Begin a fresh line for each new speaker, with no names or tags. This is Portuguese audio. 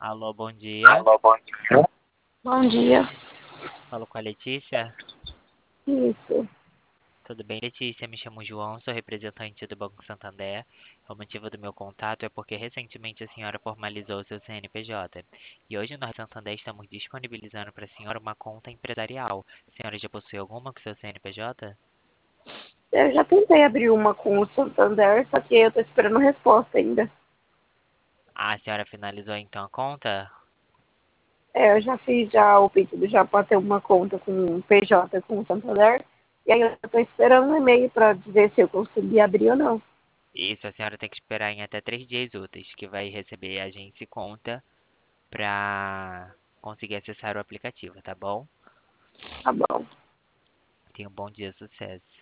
Alô, bom dia.
Bom dia.
Falo com a Letícia.
Isso.
Tudo bem, Letícia? Me chamo João, sou representante do Banco Santander. O motivo do meu contato é porque recentemente a senhora formalizou seu CNPJ. E hoje nós, Santander, estamos disponibilizando para a senhora uma conta empresarial. A senhora já possui alguma com seu CNPJ?
Eu já tentei abrir uma com o Santander, só que eu tô esperando resposta ainda.
Ah, a senhora finalizou então a conta?
Eu já fiz já o pedido já para ter uma conta com o PJ com o Santander. E aí eu tô esperando um e-mail para dizer se eu consegui abrir ou não.
Isso, a senhora tem que esperar em até 3 dias úteis, que vai receber a agência e conta para conseguir acessar o aplicativo, tá bom?
Tá bom.
Tenha um bom dia, sucesso.